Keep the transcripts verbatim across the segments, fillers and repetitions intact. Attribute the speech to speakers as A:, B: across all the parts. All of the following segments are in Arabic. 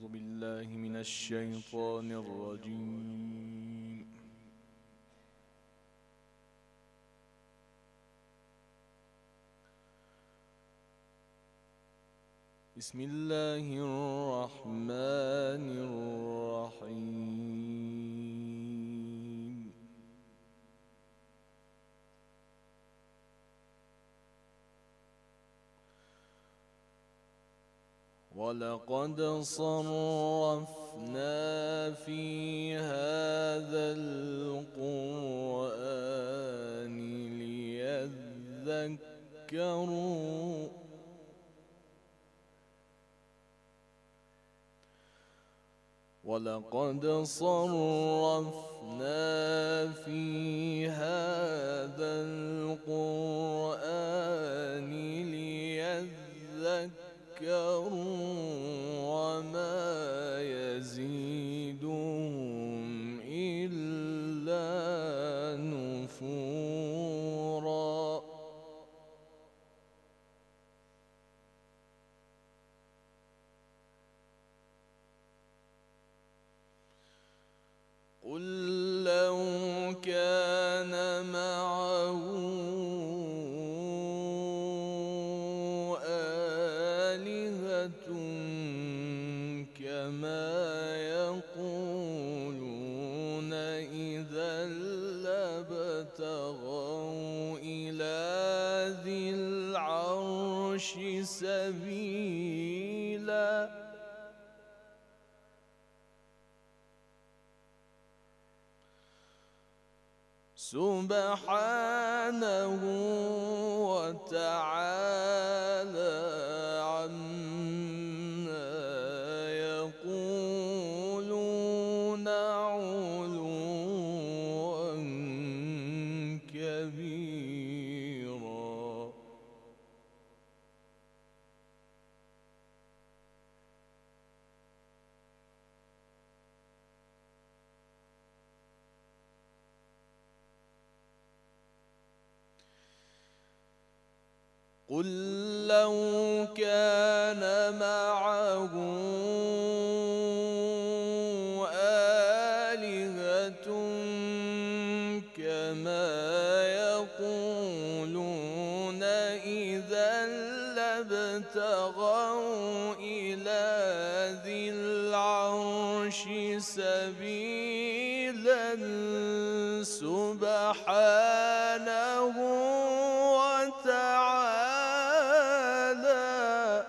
A: أعوذ بالله من الشيطان الرجيم. بسم الله الرحمن الرحيم. ولقد صرفنا في هذا القرآن ليذكروا ولقد صرفنا في هذا القرآن ليذكروا وما يزيدهم إلا نفورا. قل لو كان معه آلهة كما يقولون إذا لابتغوا إلى ذي العرش سبيلا. سبحانه وتعالى عما يقولون علوا كبيرا. قل لو كان معه آلهة كما يقولون إذا لابتغوا إلى ذي العرش سبيلا. سبحانه وتعالى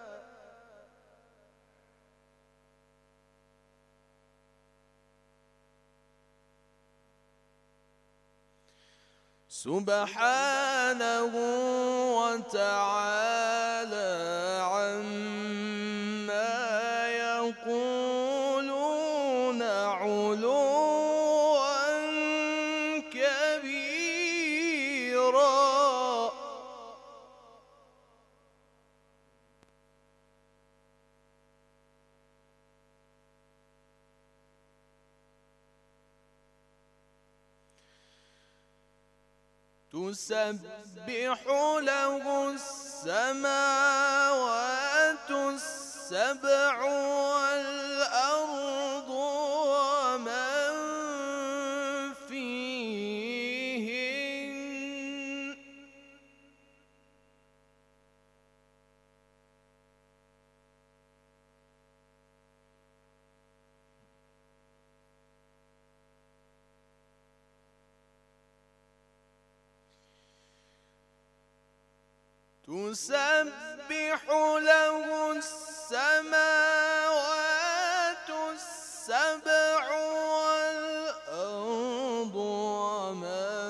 A: سبحانه وتعالى عما يقولون علوا كبيرا. تسبح له السماوات السبع والأرض ومن فيهن تسبح له السماوات السبع والأرض ومن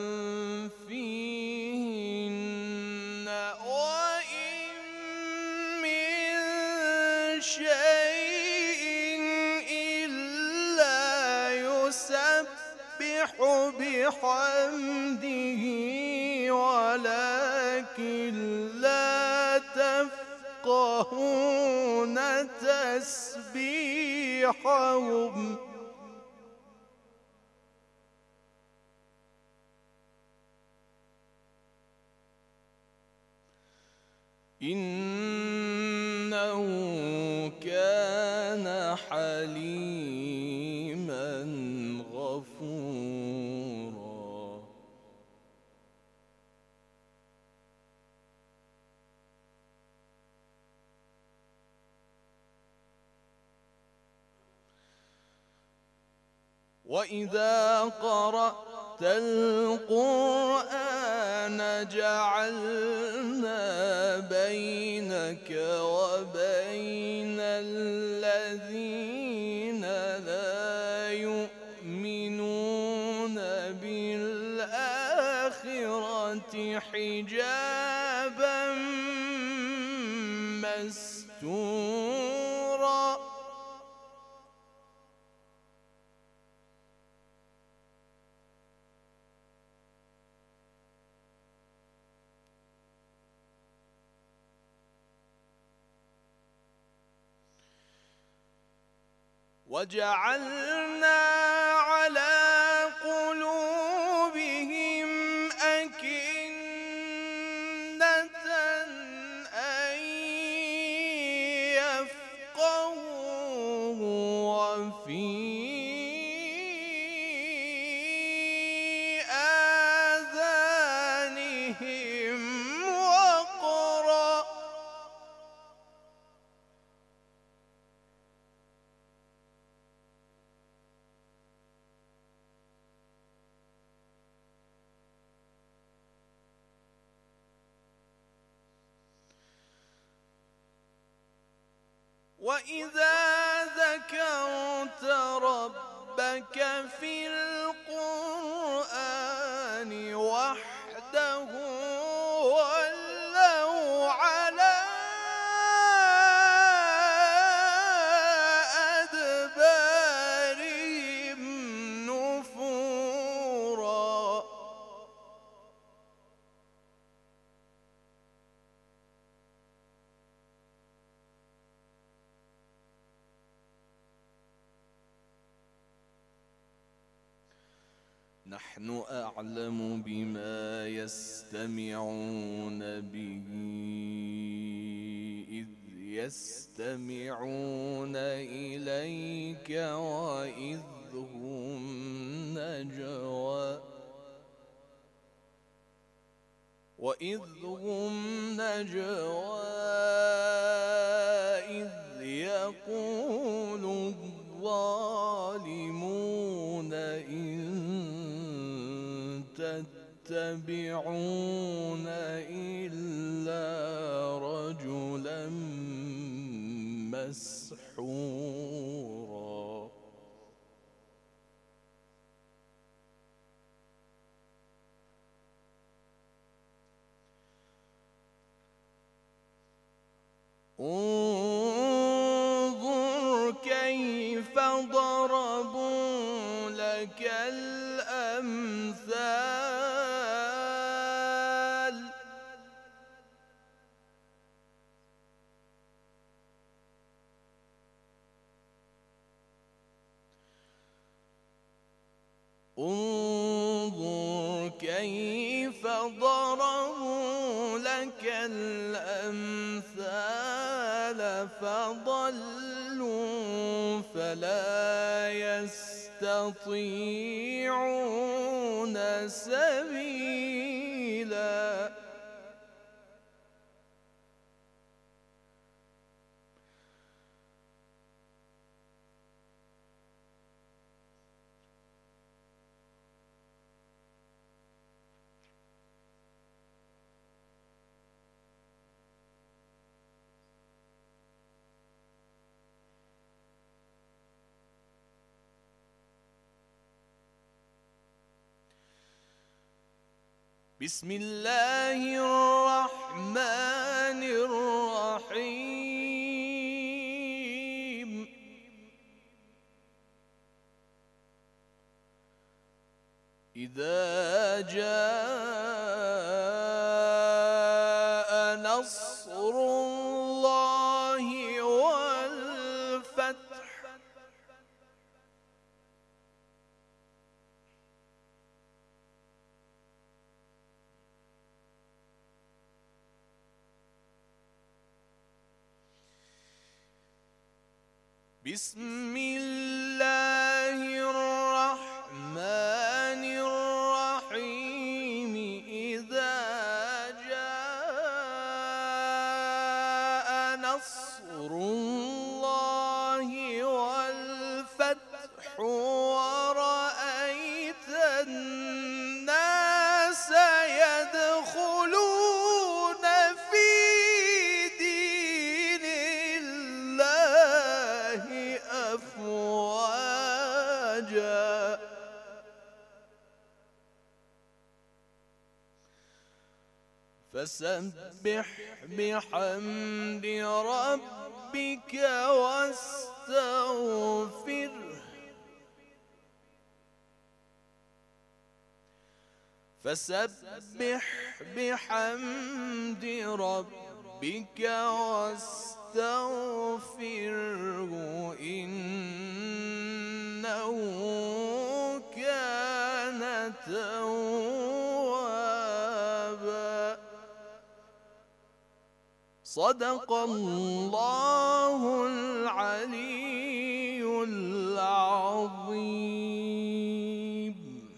A: فيهن وإن من شيء إلا يسبح بحمده ولكن لا تفقهون تسبيحهم. إنه كان وإذا قرأت القرآن جعلنا بينك وبين الذين لا يؤمنون بالآخرة حجابا مستورا. وجعلنا على قلوبهم أكنة أن يفقهوه وفي آذانهم وقرا. وإذا ذكرت ربك في القرآن وحده ولوا على أدبارهم نفورا. نحن أعلم بما يستمعون به إذ يستمعون إليك وإذ هم نجوى وإذ هم نجوى إذ يقول الظالمون إن تتبعون إلا رجلا مسحورا. انظر كيف ضربوا لك الأمثال انظر كيف ضربوا لك الأمثال فضلوا فلا يستطيعون سبيلا. بسم الله الرحمن الرحيم. إذا جاء نصر الله والفتح بسم الله الرحمن الرحيم. إذا جاء نصر الله والفتح ورأيت أخراجا فسبح بحمد ربك واستغفره فسبح بحمد ربك واستغفره إنه كان توابا. صدق الله العظيم.